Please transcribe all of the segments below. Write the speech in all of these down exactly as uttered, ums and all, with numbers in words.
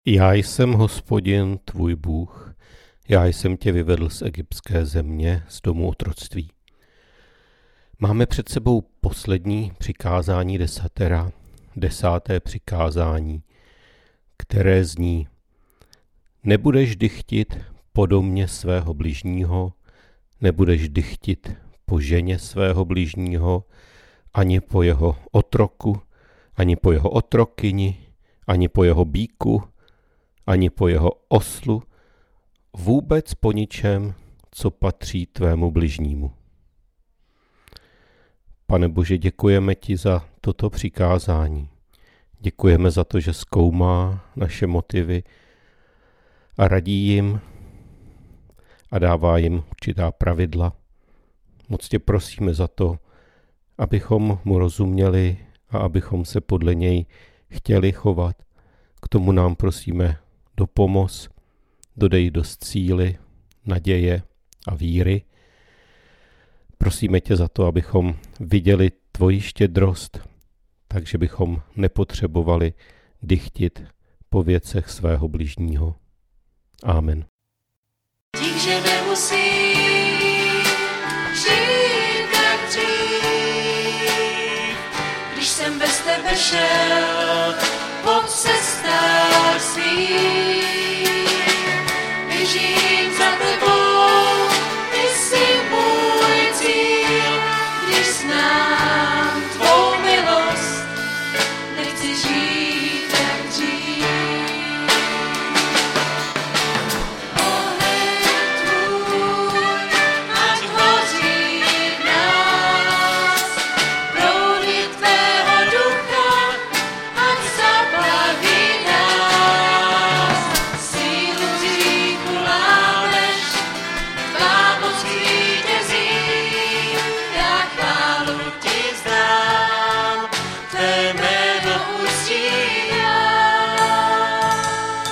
Já jsem Hospodin, tvůj Bůh, já jsem tě vyvedl z egyptské země, z domu otroctví. Máme před sebou poslední přikázání desatera, desáté přikázání, které zní: nebudeš dychtit po domě svého bližního, nebudeš dychtit po ženě svého bližního, ani po jeho otroku, ani po jeho otrokyni, ani po jeho býku, ani po jeho oslu, vůbec po ničem, co patří tvému bližnímu. Pane Bože, děkujeme ti za toto přikázání. Děkujeme za to, že zkoumá naše motivy a radí jim a dává jim určitá pravidla. Moc tě prosíme za to, abychom mu rozuměli a abychom se podle něj chtěli chovat. K tomu nám prosíme dopomoz, dodej dost síly, naděje a víry. Prosíme tě za to, abychom viděli tvoji štědrost, takže bychom nepotřebovali dychtit po věcech svého bližního. Amen. Dík, že nemusí žít jak dřív, když jsem bez tebe šel po cestách svých. Běžím za tebou, ty jsi můj cíl, když znám tvou milost, nechci žít jak dřív. Oheň tvůj, ať hoří v nás, proudy tvého ducha, ať zaplaví nás. Sílu z hříchu lámeš, tvá moc vítězí, já chválu ti vzdám, tvé jméno uctívám.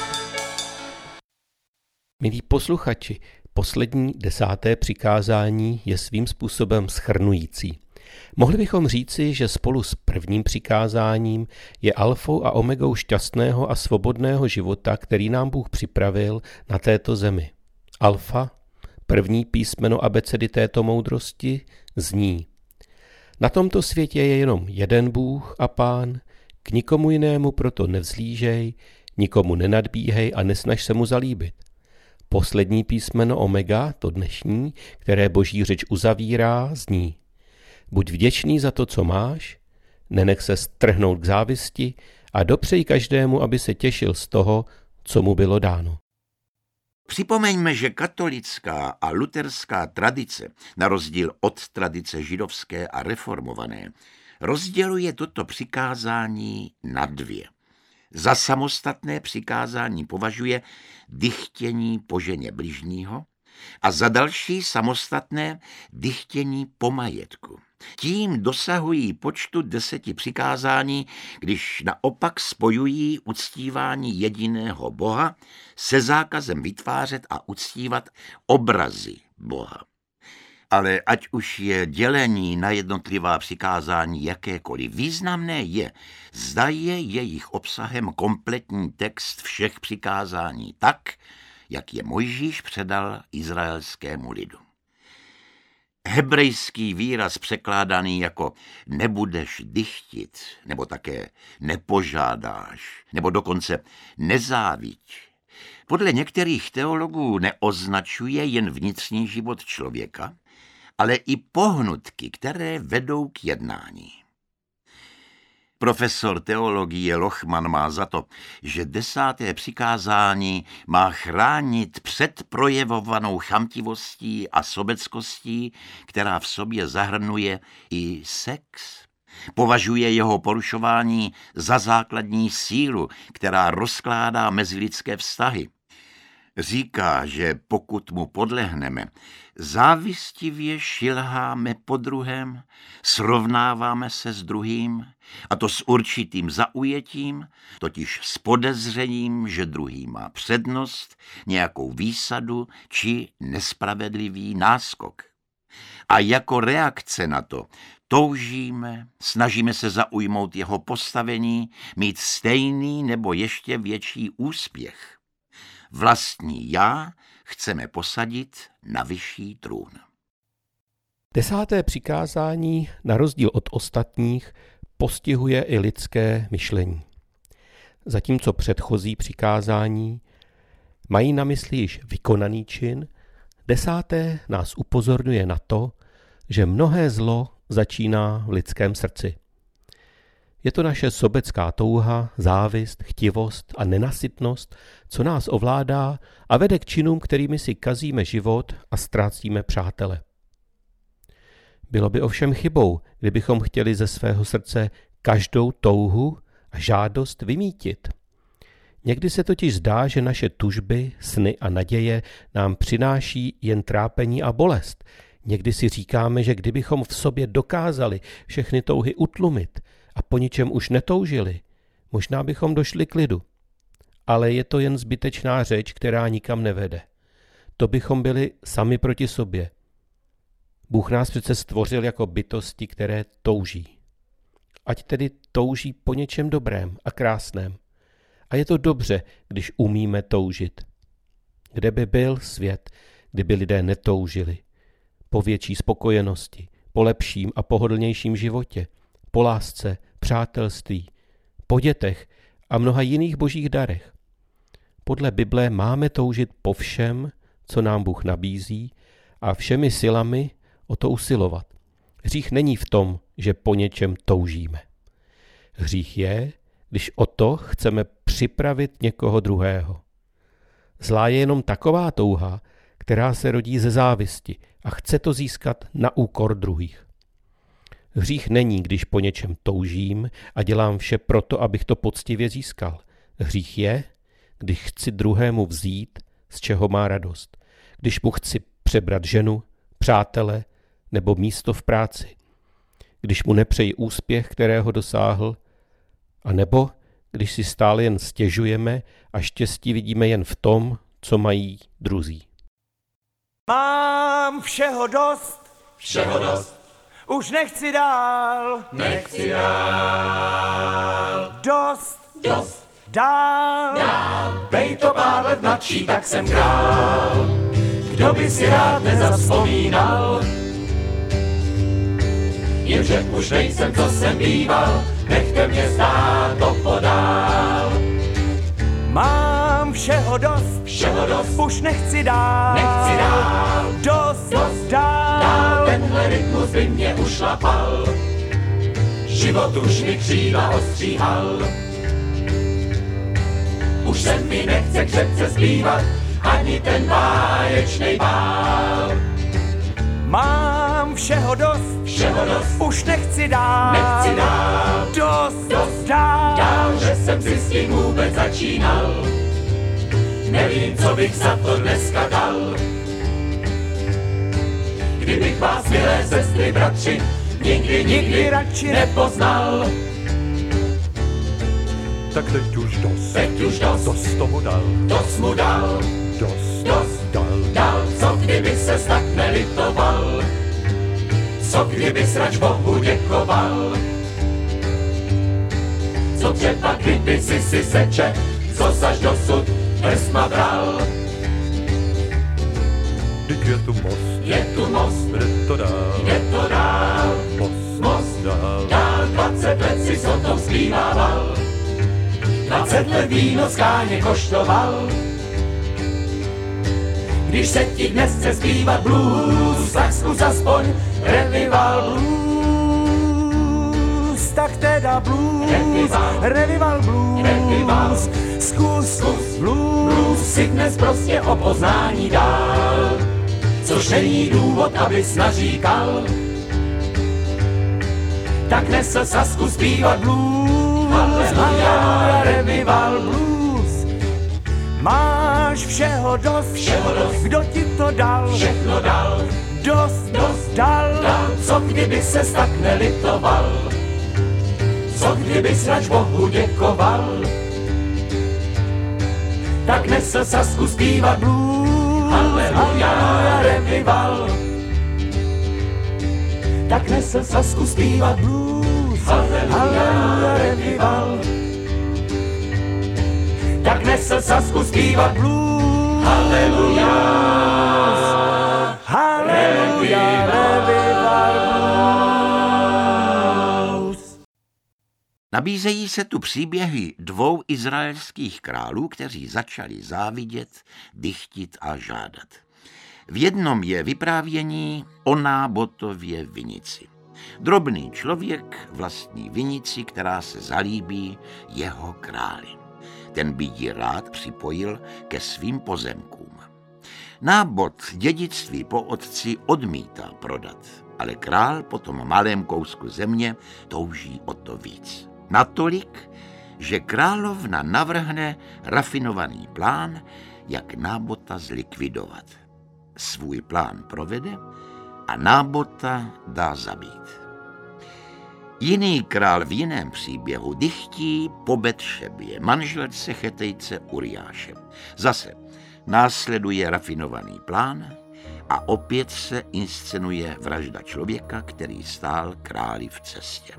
Milí posluchači, poslední desáté přikázání je svým způsobem shrnující. Mohli bychom říci, že spolu s prvním přikázáním je alfou a omegou šťastného a svobodného života, který nám Bůh připravil na této zemi. Alfa, první písmeno abecedy této moudrosti, zní: na tomto světě je jenom jeden Bůh a Pán, k nikomu jinému proto nevzlížej, nikomu nenadbíhej a nesnaž se mu zalíbit. Poslední písmeno omega, to dnešní, které Boží řeč uzavírá, zní: buď vděčný za to, co máš, nenech se strhnout k závisti a dopřej každému, aby se těšil z toho, co mu bylo dáno. Připomeňme, že katolická a luterská tradice, na rozdíl od tradice židovské a reformované, rozděluje toto přikázání na dvě. Za samostatné přikázání považuje dychtění po ženě bližního a za další samostatné dychtění po majetku. Tím dosahují počtu deseti přikázání, když naopak spojují uctívání jediného Boha se zákazem vytvářet a uctívat obrazy Boha. Ale ať už je dělení na jednotlivá přikázání jakékoliv, významné je, zda je jejich obsahem kompletní text všech přikázání tak, jak je Mojžíš předal izraelskému lidu. Hebrejský výraz překládaný jako nebudeš dychtit, nebo také nepožádáš, nebo dokonce nezáviď, podle některých teologů neoznačuje jen vnitřní život člověka, ale i pohnutky, které vedou k jednání. Profesor teologie Lochman má za to, že desáté přikázání má chránit před projevovanou chamtivostí a sobeckostí, která v sobě zahrnuje i sex. Považuje jeho porušování za základní sílu, která rozkládá mezilidské vztahy. Říká, že pokud mu podlehneme, závistivě šilháme po druhém, srovnáváme se s druhým, a to s určitým zaujetím, totiž s podezřením, že druhý má přednost, nějakou výsadu či nespravedlivý náskok. A jako reakce na to toužíme, snažíme se zaujmout jeho postavení, mít stejný nebo ještě větší úspěch. Vlastní já chceme posadit na vyšší trůn. Desáté přikázání, na rozdíl od ostatních, postihuje i lidské myšlení. Zatímco předchozí přikázání mají na mysli již vykonaný čin, desáté nás upozorňuje na to, že mnohé zlo začíná v lidském srdci. Je to naše sobecká touha, závist, chtivost a nenasytnost, co nás ovládá a vede k činům, kterými si kazíme život a ztrácíme přátele. Bylo by ovšem chybou, kdybychom chtěli ze svého srdce každou touhu a žádost vymítit. Někdy se totiž zdá, že naše tužby, sny a naděje nám přináší jen trápení a bolest. Někdy si říkáme, že kdybychom v sobě dokázali všechny touhy utlumit a po ničem už netoužili, možná bychom došli k lidu. Ale je to jen zbytečná řeč, která nikam nevede. To bychom byli sami proti sobě. Bůh nás přece stvořil jako bytosti, které touží. Ať tedy touží po něčem dobrém a krásném. A je to dobře, když umíme toužit. Kde by byl svět, kdyby lidé netoužili? Po větší spokojenosti, po lepším a pohodlnějším životě, po lásce, přátelství, po dětech a mnoha jiných božích darech. Podle Bible máme toužit po všem, co nám Bůh nabízí, a všemi silami o to usilovat. Hřích není v tom, že po něčem toužíme. Hřích je, když o to chceme připravit někoho druhého. Zlá je jenom taková touha, která se rodí ze závisti a chce to získat na úkor druhých. Hřích není, když po něčem toužím a dělám vše proto, abych to poctivě získal. Hřích je, když chci druhému vzít, z čeho má radost. Když mu chci přebrat ženu, přátele nebo místo v práci. Když mu nepřeji úspěch, kterého dosáhl, a nebo když si stále jen stěžujeme a štěstí vidíme jen v tom, co mají druzí. Mám všeho dost, Všeho dost, už nechci dál, nechci dál. dost, Dost, dál, dál. Bej to pár let mladší, tak jsem král. Kdo by si rád nezavzpomínal? Jenže už nejsem, co jsem býval, nechte mě znát to podál. mám všeho dost, Všeho dost, už nechci dál, nechci dál. dost, Dost, dál, dál, tenhle rytmus by mě ušlapal. Život už mi křídla ostříhal. Už se mi nechce křepce zpívat, ani ten báječnej bál. mám všeho dost, Všeho dost, už nechci dál, nechci dál. dost, Dost, dál, dál, že jsem si s tím vůbec začínal. Nevím, co bych za to dneska dal. Kdybych vás, milé sestry, bratři, nikdy, nikdy radši nepoznal. tak teď už dost, Teď už dost, dost tomu dal, to jsi mu dal, dost, dost dal, dal. Co kdyby ses tak nelitoval? Co kdyby srač Bohu děkoval? Co třeba kdyby si si seče, co saž dosud prsma bral? teď je tu most, Je tu most, jde to dál, je to dál, most, most dál, dál. Dvacet let si s tom zpívával, dvacet let víno z káně koštoval. Když se ti dnes chce zpívat blues, tak zkus aspoň revival blues, tak teda blues, Revival. revival blues, Revival. zkus, Zkus. blues, Blues si dnes prostě o poznání dál, což není důvod, abys naříkal. Tak nesl sa zkus zpívat blues, Halleluja, revival blues. Máš všeho dost, Všeho dost. kdo ti to dal, Všechno dal, dost, Dost. dal, dal, co kdyby ses tak nelitoval? Co kdyby srač Bohu děkoval? Tak nesl sa zkus zpívat blues, blues, Halleluja, revival. tak nesl Sasku zpívat blues. Haleluja, revival. Tak nesl Sasku zpívat blues. Haleluja. Haleluja, revival blues. Nabízejí se tu příběhy dvou izraelských králů, kteří začali závidět, dychtit a žádat. V jednom je vyprávění o Nábotově vinici. Drobný člověk vlastní vinici, která se zalíbí jeho králi. Ten by ji rád připojil ke svým pozemkům. Nábot dědictví po otci odmítá prodat, ale král po tom malém kousku země touží o to víc. Natolik, že královna navrhne rafinovaný plán, jak Nábota zlikvidovat. Svůj plán provede a Nábota dá zabít. Jiný král v jiném příběhu dychtí po Betšebě, manželce Chetejce Uriáše. Zase následuje rafinovaný plán a opět se inscenuje vražda člověka, který stál králi v cestě.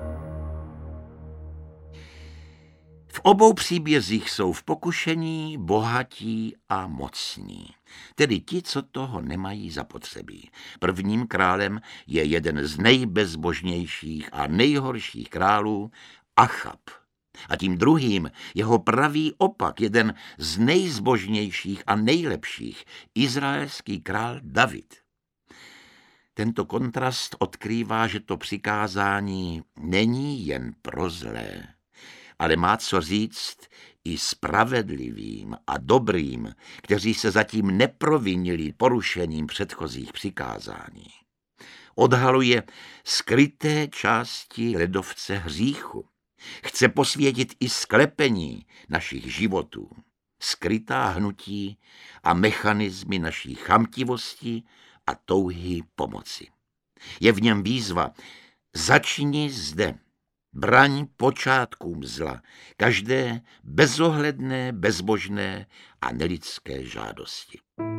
V obou příbězích jsou v pokušení bohatí a mocní, tedy ti, co toho nemají zapotřebí. Prvním králem je jeden z nejbezbožnějších a nejhorších králů, Achab. A tím druhým jeho pravý opak, jeden z nejzbožnějších a nejlepších, izraelský král David. Tento kontrast odkrývá, že to přikázání není jen pro zlé, ale má co říct i spravedlivým a dobrým, kteří se zatím neprovinili porušením předchozích přikázání. Odhaluje skryté části ledovce hříchu. Chce posvětit i sklepení našich životů, skrytá hnutí a mechanismy naší chamtivosti a touhy pomoci. Je v něm výzva: začni zde. Braň počátkům zla, každé bezohledné, bezbožné a nelidské žádosti.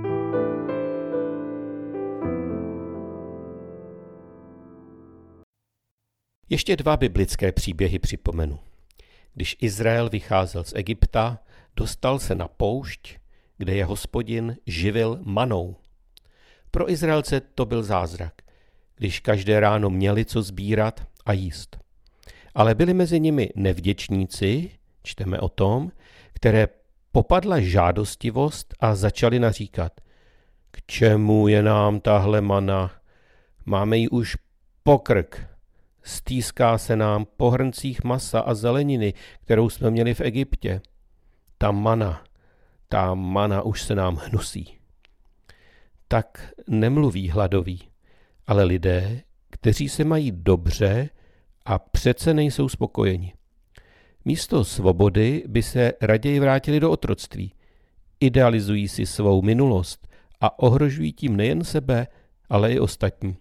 Ještě dva biblické příběhy připomenu. Když Izrael vycházel z Egypta, dostal se na poušť, kde je Hospodin živil manou. Pro Izraelce to byl zázrak, když každé ráno měli co sbírat a jíst. Ale byli mezi nimi nevděčníci, čteme o tom, které popadla žádostivost a začali naříkat: k čemu je nám tahle mana? Máme ji už pokrk. Stýská se nám po hrncích masa a zeleniny, kterou jsme měli v Egyptě. Ta mana, ta mana už se nám hnusí. Tak nemluví hladoví, ale lidé, kteří se mají dobře a přece nejsou spokojeni. Místo svobody by se raději vrátili do otroctví. Idealizují si svou minulost a ohrožují tím nejen sebe, ale i ostatní.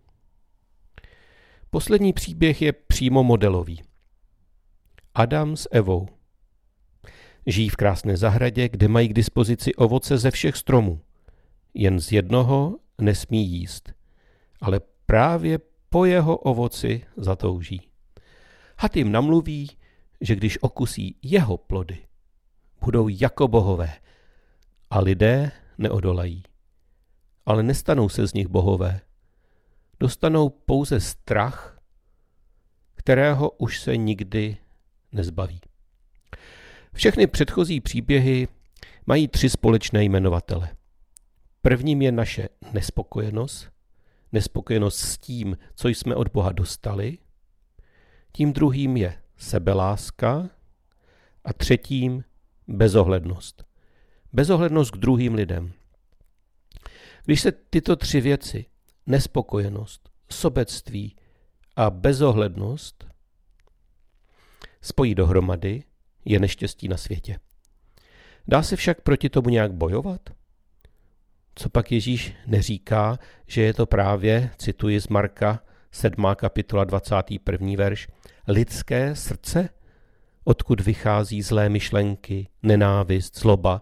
Poslední příběh je přímo modelový. Adam s Evou. Žijí v krásné zahradě, kde mají k dispozici ovoce ze všech stromů. Jen z jednoho nesmí jíst, ale právě po jeho ovoci zatouží. Had jim namluví, že když okusí jeho plody, budou jako bohové a lidé neodolají. Ale nestanou se z nich bohové. Dostanou pouze strach, kterého už se nikdy nezbaví. Všechny předchozí příběhy mají tři společné jmenovatele. Prvním je naše nespokojenost, nespokojenost s tím, co jsme od Boha dostali. Tím druhým je sebeláska a třetím bezohlednost. Bezohlednost k druhým lidem. Když se tyto tři věci, nespokojenost, sobectví a bezohlednost, spojí dohromady, je neštěstí na světě. Dá se však proti tomu nějak bojovat? Co pak Ježíš neříká, že je to právě, cituji z Marka, sedmá kapitola, dvacátý první verš, lidské srdce, odkud vychází zlé myšlenky, nenávist, zloba,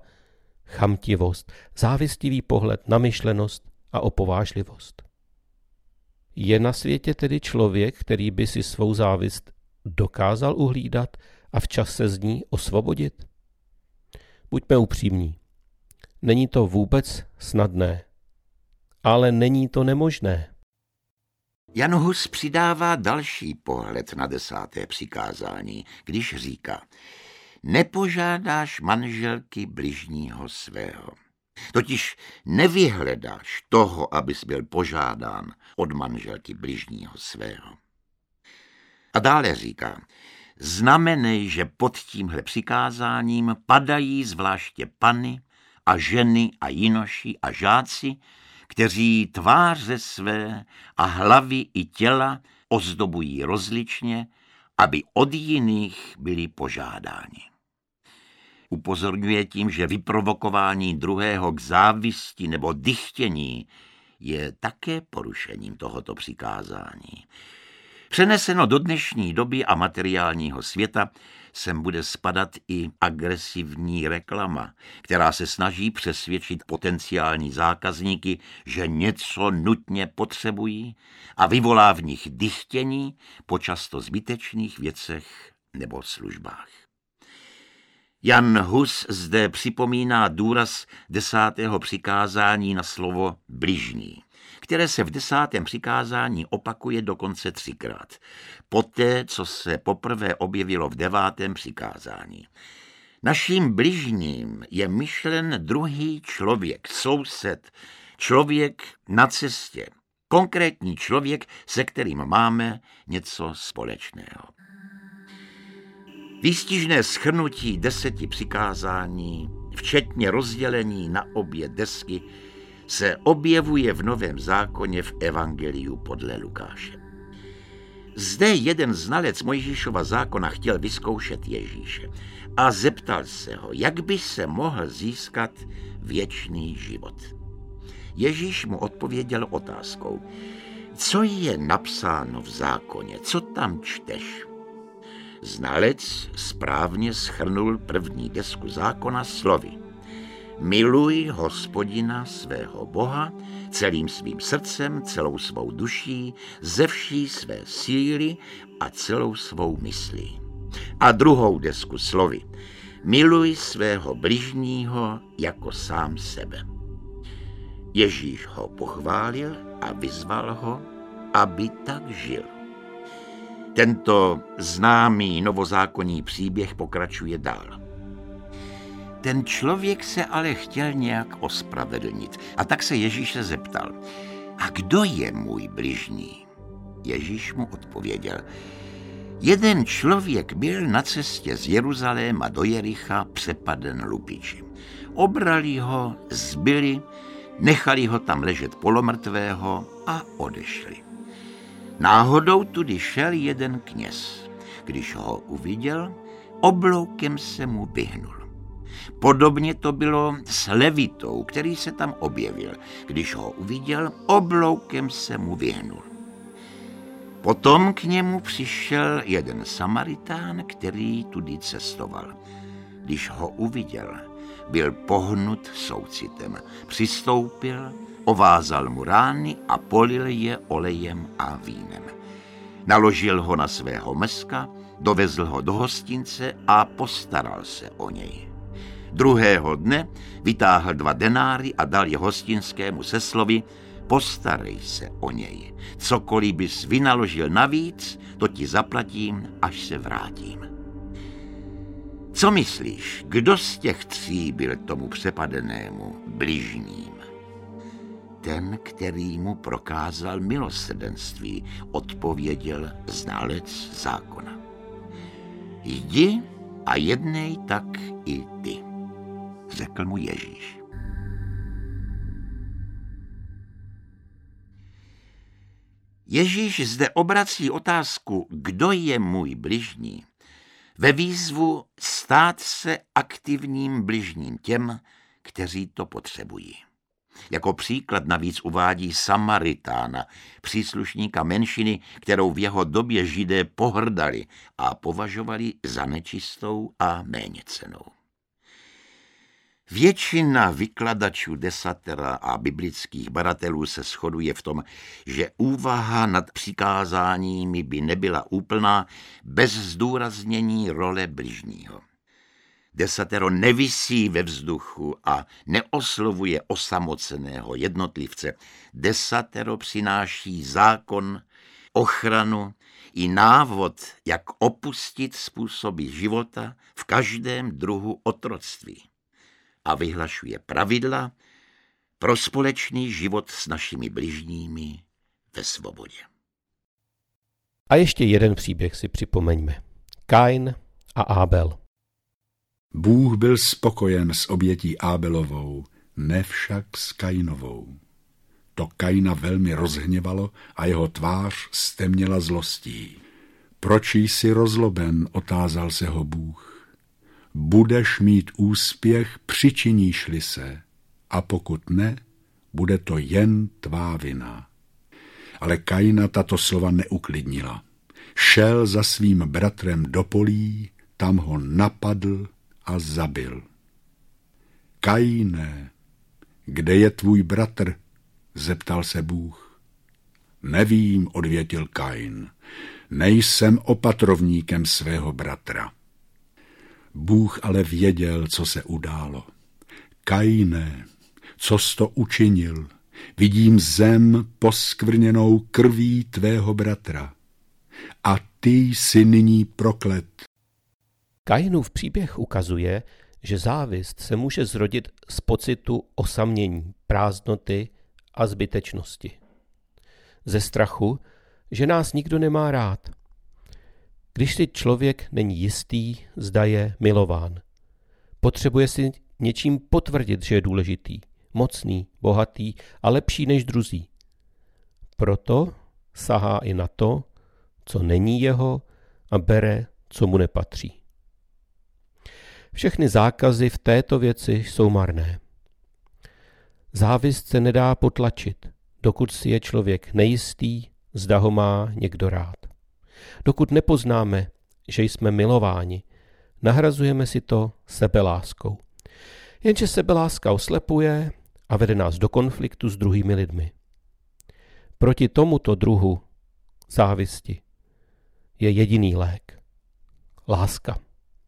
chamtivost, závistivý pohled, namyšlenost a opovážlivost. Je na světě tedy člověk, který by si svou závist dokázal uhlídat a včas se z ní osvobodit? Buďme upřímní. Není to vůbec snadné, ale není to nemožné. Jan Hus přidává další pohled na desáté přikázání, když říká: nepožádáš manželky bližního svého. Totiž nevyhledáš toho, abys byl požádán od manželky bližního svého. A dále říká: znamenej, že pod tímhle přikázáním padají zvláště pany a ženy a jinoši a žáci, kteří tváře své a hlavy i těla ozdobují rozličně, aby od jiných byli požádáni. Upozorňuje tím, že vyprovokování druhého k závisti nebo dychtění je také porušením tohoto přikázání. Přeneseno do dnešní doby a materiálního světa sem bude spadat i agresivní reklama, která se snaží přesvědčit potenciální zákazníky, že něco nutně potřebují a vyvolá v nich dychtění po často zbytečných věcech nebo službách. Jan Hus zde připomíná důraz desátého přikázání na slovo bližní, které se v desátém přikázání opakuje dokonce třikrát, poté, co se poprvé objevilo v devátém přikázání. Naším bližním je myšlen druhý člověk, soused, člověk na cestě, konkrétní člověk, se kterým máme něco společného. Výstižné shrnutí deseti přikázání, včetně rozdělení na obě desky, se objevuje v Novém zákoně v Evangeliu podle Lukáše. Zde jeden znalec Mojžíšova zákona chtěl vyzkoušet Ježíše a zeptal se ho, jak by se mohl získat věčný život. Ježíš mu odpověděl otázkou: co je napsáno v zákoně, co tam čteš? Znalec správně shrnul první desku zákona slovy: miluj Hospodina svého Boha celým svým srdcem, celou svou duší, ze vší své síly a celou svou myslí. A druhou desku slovy: miluj svého bližního jako sám sebe. Ježíš ho pochválil a vyzval ho, aby tak žil. Tento známý novozákonní příběh pokračuje dál. Ten člověk se ale chtěl nějak ospravedlnit a tak se Ježíše zeptal: a kdo je můj bližní? Ježíš mu odpověděl: jeden člověk byl na cestě z Jeruzaléma do Jericha přepaden lupiči. Obrali ho, zbili, nechali ho tam ležet polomrtvého a odešli. Náhodou tudy šel jeden kněz. Když ho uviděl, obloukem se mu vyhnul. Podobně to bylo s levitou, který se tam objevil. Když ho uviděl, obloukem se mu vyhnul. Potom k němu přišel jeden Samaritán, který tudy cestoval. Když ho uviděl, byl pohnut soucitem. Přistoupil, ovázal mu rány a polil je olejem a vínem. Naložil ho na svého mezka, dovezl ho do hostince a postaral se o něj. Druhého dne vytáhl dva denáry a dal je hostinskému se slovy: postarej se o něj. Cokoliv bys vynaložil navíc, to ti zaplatím, až se vrátím. Co myslíš, kdo z těch tří byl tomu přepadenému bližním? Ten, který mu prokázal milosrdenství, odpověděl znalec zákona. Jdi a jednej tak i ty, řekl mu Ježíš. Ježíš zde obrací otázku, kdo je můj bližní, ve výzvu stát se aktivním bližním těm, kteří to potřebují. Jako příklad navíc uvádí Samaritána, příslušníka menšiny, kterou v jeho době Židé pohrdali a považovali za nečistou a méněcennou. Většina vykladačů desatera a biblických badatelů se shoduje v tom, že úvaha nad přikázáními by nebyla úplná bez zdůraznění role bližního. Desatero nevisí ve vzduchu a neoslovuje osamoceného jednotlivce. Desatero přináší zákon, ochranu i návod, jak opustit způsoby života v každém druhu otroctví. A vyhlašuje pravidla pro společný život s našimi bližními ve svobodě. A ještě jeden příběh si připomeňme. Kain a Ábel. Bůh byl spokojen s obětí Ábelovou, ne však s Kainovou. To Kaina velmi rozhněvalo a jeho tvář stemněla zlostí. Proč jsi rozloben, otázal se ho Bůh. Budeš mít úspěch, přičiníš-li se, a pokud ne, bude to jen tvá vina. Ale Kaina tato slova neuklidnila. Šel za svým bratrem do polí, tam ho napadl a zabil. Kaine, kde je tvůj bratr? Zeptal se Bůh. Nevím, odvětil Kain. Nejsem opatrovníkem svého bratra. Bůh ale věděl, co se událo. Kaine, co jsi to učinil? Vidím zem poskvrněnou krví tvého bratra. A ty jsi nyní proklet. Kainův příběh ukazuje, že závist se může zrodit z pocitu osamění, prázdnoty a zbytečnosti. Ze strachu, že nás nikdo nemá rád. Když si člověk není jistý, zda je milován. Potřebuje si něčím potvrdit, že je důležitý, mocný, bohatý a lepší než druzí. Proto sahá i na to, co není jeho, a bere, co mu nepatří. Všechny zákazy v této věci jsou marné. Závist se nedá potlačit, dokud si je člověk nejistý, zda ho má někdo rád. Dokud nepoznáme, že jsme milováni, nahrazujeme si to sebeláskou. Jenže sebeláska oslepuje a vede nás do konfliktu s druhými lidmi. Proti tomuto druhu závisti je jediný lék. Láska.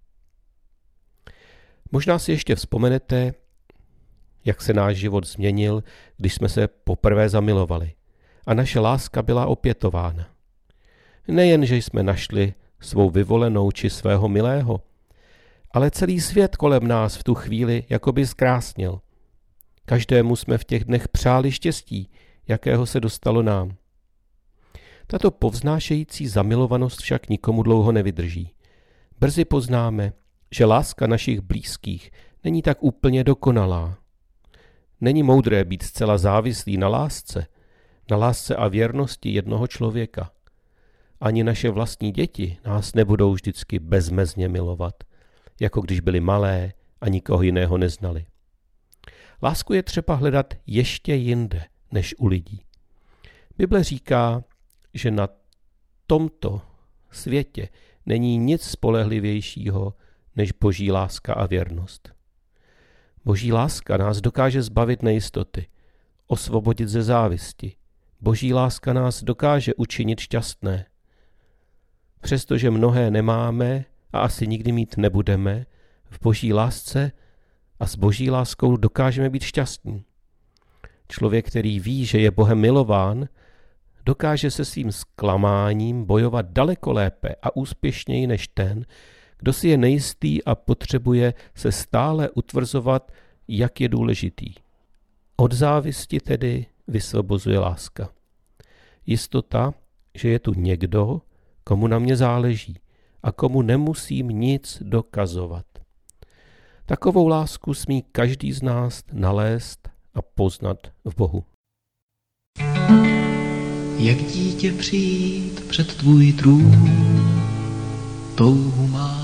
Možná si ještě vzpomenete, jak se náš život změnil, když jsme se poprvé zamilovali a naše láska byla opětována. Nejen, že jsme našli svou vyvolenou či svého milého, ale celý svět kolem nás v tu chvíli jakoby zkrásnil. Každému jsme v těch dnech přáli štěstí, jakého se dostalo nám. Tato povznášející zamilovanost však nikomu dlouho nevydrží. Brzy poznáme, že láska našich blízkých není tak úplně dokonalá. Není moudré být zcela závislý na lásce, na lásce a věrnosti jednoho člověka. Ani naše vlastní děti nás nebudou vždycky bezmezně milovat, jako když byli malé a nikoho jiného neznali. Lásku je třeba hledat ještě jinde než u lidí. Bible říká, že na tomto světě není nic spolehlivějšího než boží láska a věrnost. Boží láska nás dokáže zbavit nejistoty, osvobodit ze závisti. Boží láska nás dokáže učinit šťastné. Přestože mnohé nemáme a asi nikdy mít nebudeme, v boží lásce a s boží láskou dokážeme být šťastní. Člověk, který ví, že je Bohem milován, dokáže se svým zklamáním bojovat daleko lépe a úspěšněji než ten, kdo si je nejistý a potřebuje se stále utvrzovat, jak je důležitý. Od závisti tedy vysvobozuje láska. Jistota, že je tu někdo, komu na mě záleží a komu nemusím nic dokazovat. Takovou lásku smí každý z nás nalézt a poznat v Bohu. Jak dítě přijít před tvůj trůn, touhu mám.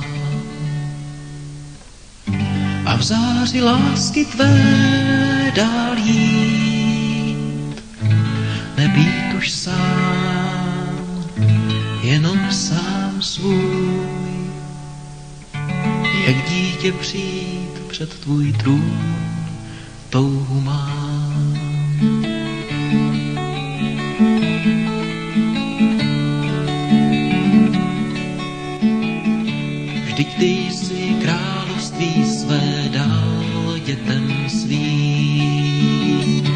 A v záři lásky tvé dál jít, nebýt už sám, jenom sám svůj. Jak dítě přijít před tvůj trůn touhu mám. Vždyť ty jsi království své dal dětem svým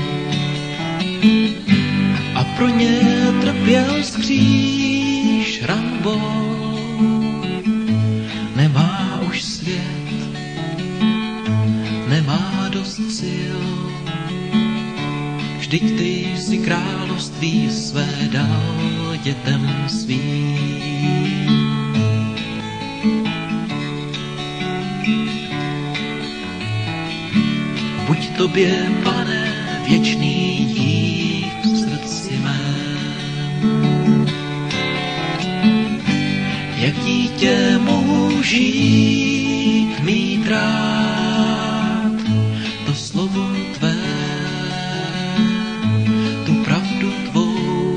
a pro ně trpěl skříž ranbou. Nemá už svět, nemá dost sil, vždyť ty jsi království své dal dětem svým. Buď tobě, Pane, věčný dík v srdci mém, jak dítě mohu žít, mít rád to slovo tvé, tu pravdu tvou.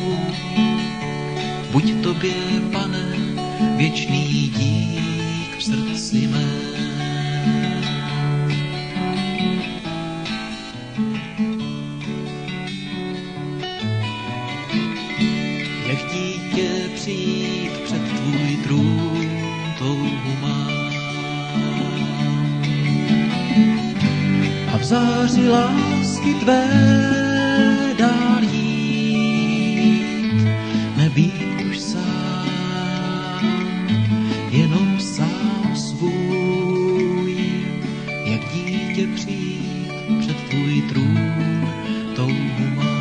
Buď tobě, Pane, věčný dík v srdci mém. Jak dítě přijít před tvůj trůn touhu mám a v záři lásky tvé dál jít, nebýt už sám, jenom sám svůj. Jak dítě přijít před tvůj trůn touhu mám.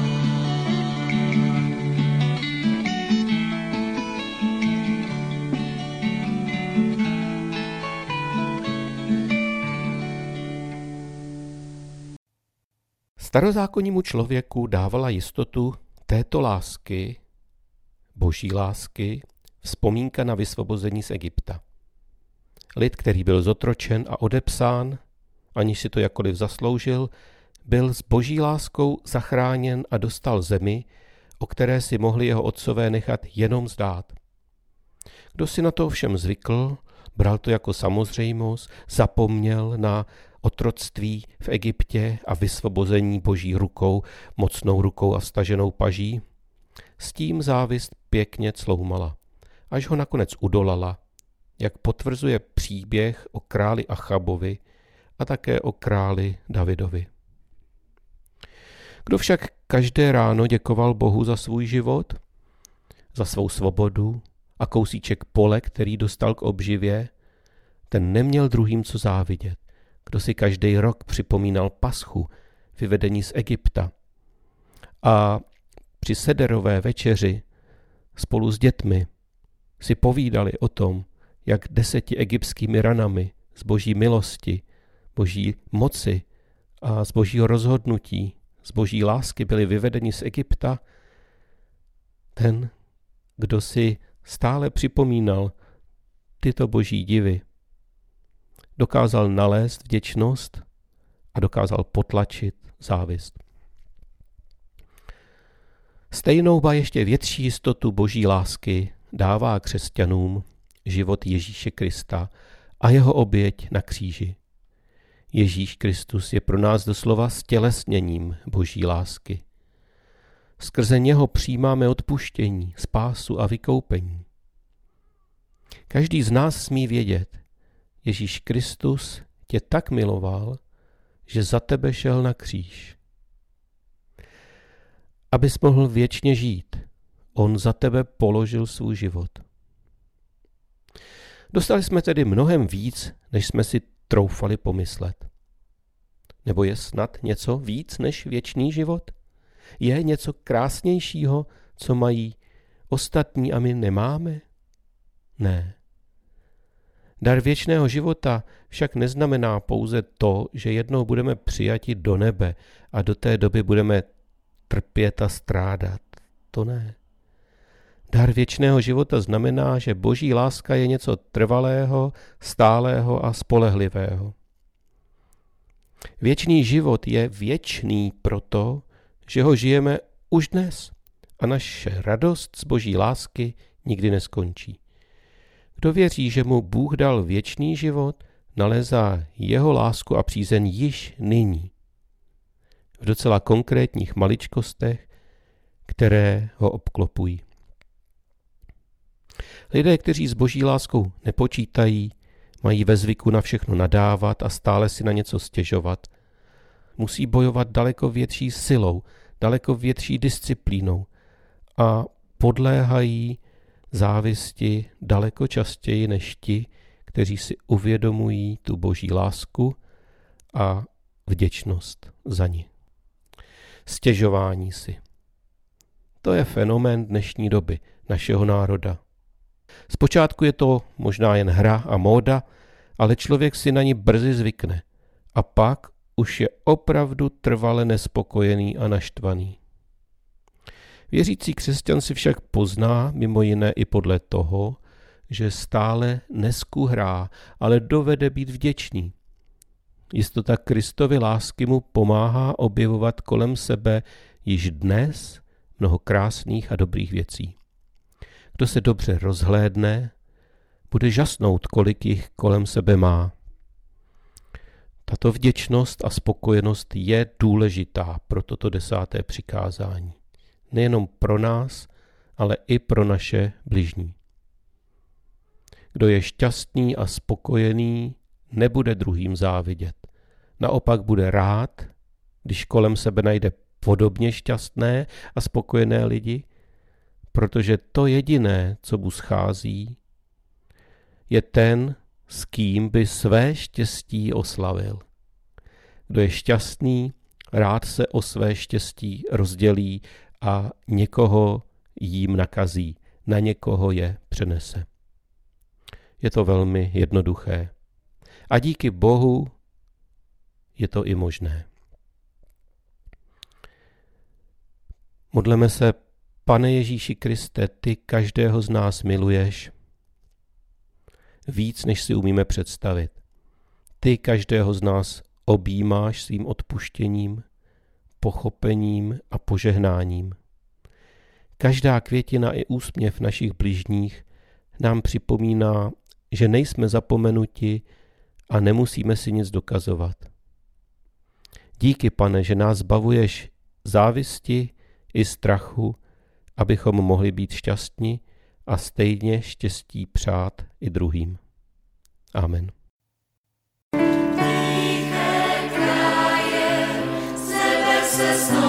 Starozákonnímu člověku dávala jistotu této lásky, boží lásky, vzpomínka na vysvobození z Egypta. Lid, který byl zotročen a odepsán, aniž si to jakkoliv zasloužil, byl s boží láskou zachráněn a dostal zemi, o které si mohli jeho otcové nechat jenom zdát. Kdo si na to ovšem zvykl, bral to jako samozřejmost, zapomněl na otroctví v Egyptě a vysvobození boží rukou, mocnou rukou a vstaženou paží, s tím závist pěkně cloumala, až ho nakonec udolala, jak potvrzuje příběh o králi Achabovi a také o králi Davidovi. Kdo však každé ráno děkoval Bohu za svůj život, za svou svobodu a kousíček pole, který dostal k obživě, ten neměl druhým co závidět. Kdo si každý rok připomínal Paschu, vyvedení z Egypta a při sederové večeři spolu s dětmi si povídali o tom, jak deseti egyptskými ranami z boží milosti, boží moci a z božího rozhodnutí, z boží lásky byli vyvedeni z Egypta, ten, kdo si stále připomínal tyto boží divy, dokázal nalézt vděčnost a dokázal potlačit závist. Stejnou ba ještě větší jistotu boží lásky dává křesťanům život Ježíše Krista a jeho oběť na kříži. Ježíš Kristus je pro nás doslova stělesněním boží lásky. Skrze něho přijímáme odpuštění, spásu a vykoupení. Každý z nás smí vědět, Ježíš Kristus tě tak miloval, že za tebe šel na kříž. Abys mohl věčně žít, on za tebe položil svůj život. Dostali jsme tedy mnohem víc, než jsme si troufali pomyslet. Nebo je snad něco víc než věčný život? Je něco krásnějšího, co mají ostatní a my nemáme? Ne. Dar věčného života však neznamená pouze to, že jednou budeme přijati do nebe a do té doby budeme trpět a strádat. To ne. Dar věčného života znamená, že boží láska je něco trvalého, stálého a spolehlivého. Věčný život je věčný proto, že ho žijeme už dnes a naše radost z boží lásky nikdy neskončí. Kdo věří, že mu Bůh dal věčný život, nalézá jeho lásku a přízeň již nyní, v docela konkrétních maličkostech, které ho obklopují. Lidé, kteří s boží láskou nepočítají, mají ve zvyku na všechno nadávat a stále si na něco stěžovat, musí bojovat daleko větší silou, daleko větší disciplínou a podléhají závisti daleko častěji než ti, kteří si uvědomují tu boží lásku a vděčnost za ní. Stěžování si. To je fenomén dnešní doby, našeho národa. Zpočátku je to možná jen hra a móda, ale člověk si na ní brzy zvykne a pak už je opravdu trvale nespokojený a naštvaný. Věřící křesťan si však pozná mimo jiné i podle toho, že stále neskuhrá, ale dovede být vděčný. Jistota Kristovy lásky mu pomáhá objevovat kolem sebe již dnes mnoho krásných a dobrých věcí. Kdo se dobře rozhlédne, bude žasnout, kolik jich kolem sebe má. Tato vděčnost a spokojenost je důležitá pro toto desáté přikázání. Nejenom pro nás, ale i pro naše bližní. Kdo je šťastný a spokojený, nebude druhým závidět. Naopak bude rád, když kolem sebe najde podobně šťastné a spokojené lidi, protože to jediné, co mu schází, je ten, s kým by své štěstí oslavil. Kdo je šťastný, rád se o své štěstí rozdělí a někoho jím nakazí, na někoho je přenese. Je to velmi jednoduché. A díky Bohu je to i možné. Modleme se: Pane Ježíši Kriste, ty každého z nás miluješ víc, než si umíme představit. Ty každého z nás objímáš svým odpuštěním, pochopením a požehnáním. Každá květina i úsměv našich bližních nám připomíná, že nejsme zapomenuti a nemusíme si nic dokazovat. Díky, Pane, že nás zbavuješ závisti i strachu, abychom mohli být šťastní a stejně štěstí přát i druhým. Amen. Tiché kraje, z nebe se